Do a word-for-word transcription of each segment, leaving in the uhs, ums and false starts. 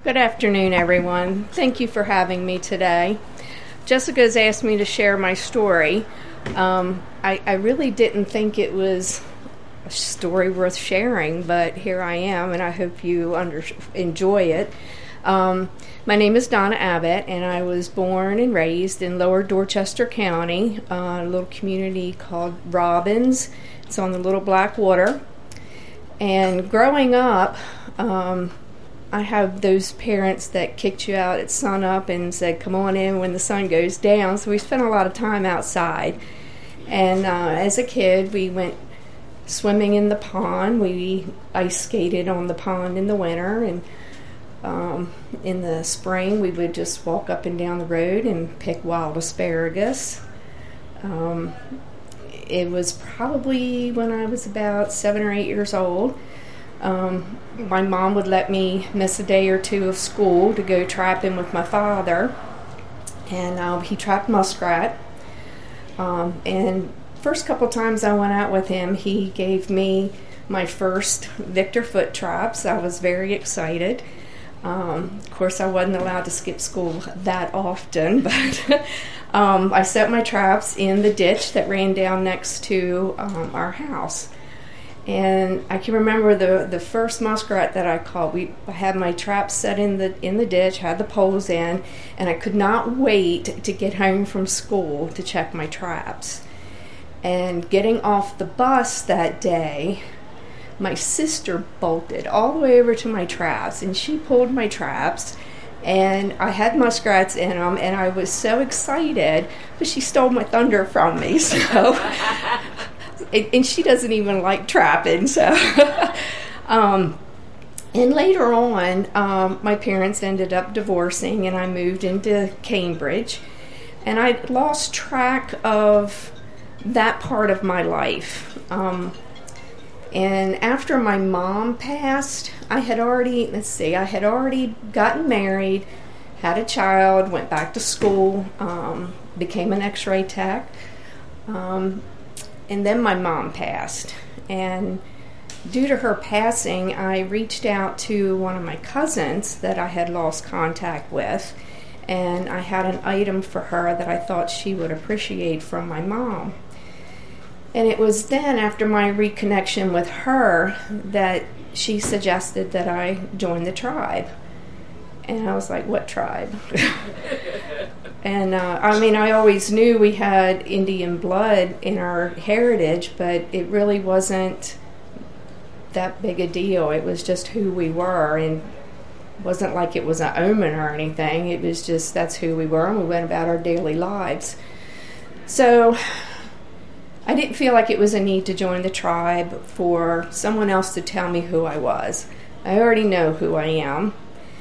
Good afternoon, everyone. Thank you for having me today. Jessica's asked me to share my story. Um, I, I really didn't think it was a story worth sharing, but here I am, and I hope you under, enjoy it. Um, my name is Donna Abbott, and I was born and raised in Lower Dorchester County, uh, a little community called Robbins. It's on the Little Blackwater. And growing up, um, I have those parents that kicked you out at sunup and said, come on in when the sun goes down. So we spent a lot of time outside. And uh, as a kid, we went swimming in the pond. We ice skated on the pond in the winter. And um, in the spring, we would just walk up and down the road and pick wild asparagus. Um, it was probably when I was about seven or eight years old. Um, my mom would let me miss a day or two of school to go trapping with my father, and uh, he trapped muskrat. Um, and first couple times I went out with him, he gave me my first Victor foot traps. I was very excited. Um, of course, I wasn't allowed to skip school that often, but um, I set my traps in the ditch that ran down next to um, our house. And I can remember the the first muskrat that I caught. We I had my traps set in the in the ditch, had the poles in, and I could not wait to get home from school to check my traps. And getting off the bus that day, my sister bolted all the way over to my traps, and she pulled my traps, and I had muskrats in them, and I was so excited, but she stole my thunder from me, so... And she doesn't even like trapping, so. um, and later on, um, my parents ended up divorcing, and I moved into Cambridge. And I lost track of that part of my life. Um, and after my mom passed, I had already, let's see, I had already gotten married, had a child, went back to school, um, became an x-ray tech. Um, And then my mom passed, and due to her passing, I reached out to one of my cousins that I had lost contact with, and I had an item for her that I thought she would appreciate from my mom. And it was then, after my reconnection with her, that she suggested that I join the tribe. And I was like, what tribe? And, uh, I mean, I always knew we had Indian blood in our heritage, but it really wasn't that big a deal. It was just who we were, and it wasn't like it was an omen or anything. It was just that's who we were, and we went about our daily lives. So I didn't feel like it was a need to join the tribe for someone else to tell me who I was. I already know who I am.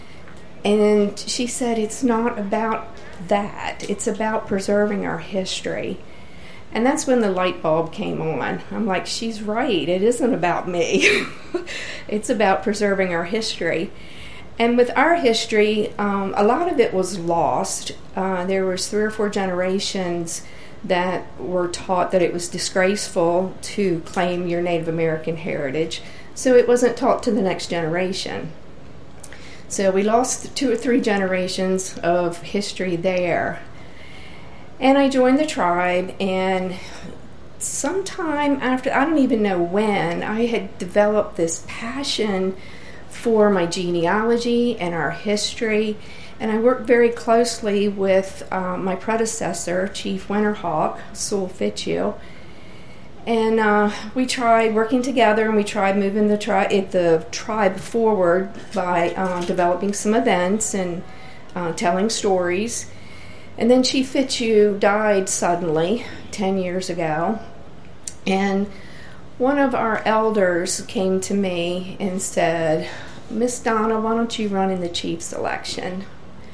And she said, it's not about that. It's about preserving our history. And that's when the light bulb came on. I'm like, she's right. It isn't about me. It's about preserving our history. And with our history, um, a lot of it was lost. Uh, there was three or four generations that were taught that it was disgraceful to claim your Native American heritage. So it wasn't taught to the next generation. So we lost two or three generations of history there. And I joined the tribe, and sometime after, I don't even know when, I had developed this passion for my genealogy and our history. And I worked very closely with uh, my predecessor, Chief Winterhawk, Sewell Fitzhugh. And uh, we tried working together, and we tried moving the, tri- the tribe forward by uh, developing some events and uh, telling stories. And then Chief Fitzhugh died suddenly ten years ago. And one of our elders came to me and said, Miss Donna, why don't you run in the chief's election?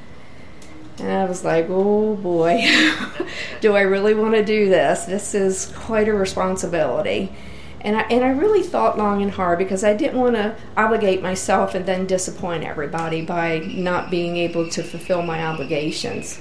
And I was like, oh boy, do I really want to do this? This is quite a responsibility. And I, and I really thought long and hard, because I didn't want to obligate myself and then disappoint everybody by not being able to fulfill my obligations.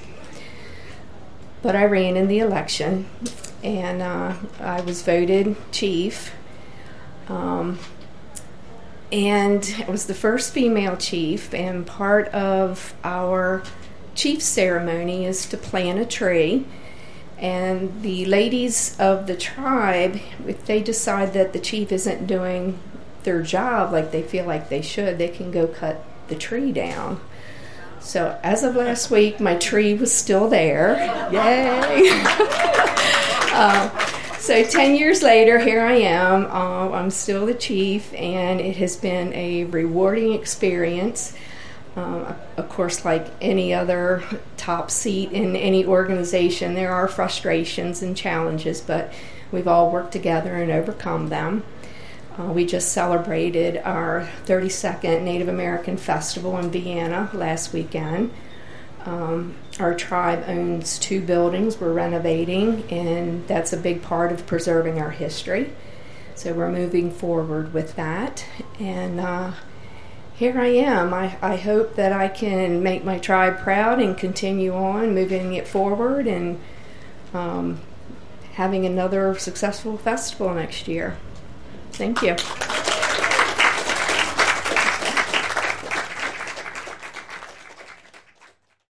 But I ran in the election, and uh, I was voted chief. Um, and I was the first female chief, and part of our chief ceremony is to plant a tree. And the ladies of the tribe, if they decide that the chief isn't doing their job like they feel like they should, they can go cut the tree down. So as of last week, my tree was still there. Yay! uh, so ten years later, here I am. Uh, I'm still the chief, and it has been a rewarding experience. Um, of course, like any other top seat in any organization, there are frustrations and challenges, but we've all worked together and overcome them. Uh, we just celebrated our thirty-second Native American Festival in Vienna last weekend. Um, our tribe owns two buildings we're renovating, and that's a big part of preserving our history. So we're moving forward with that. And uh, here I am. I, I hope that I can make my tribe proud and continue on moving it forward and um, having another successful festival next year. Thank you.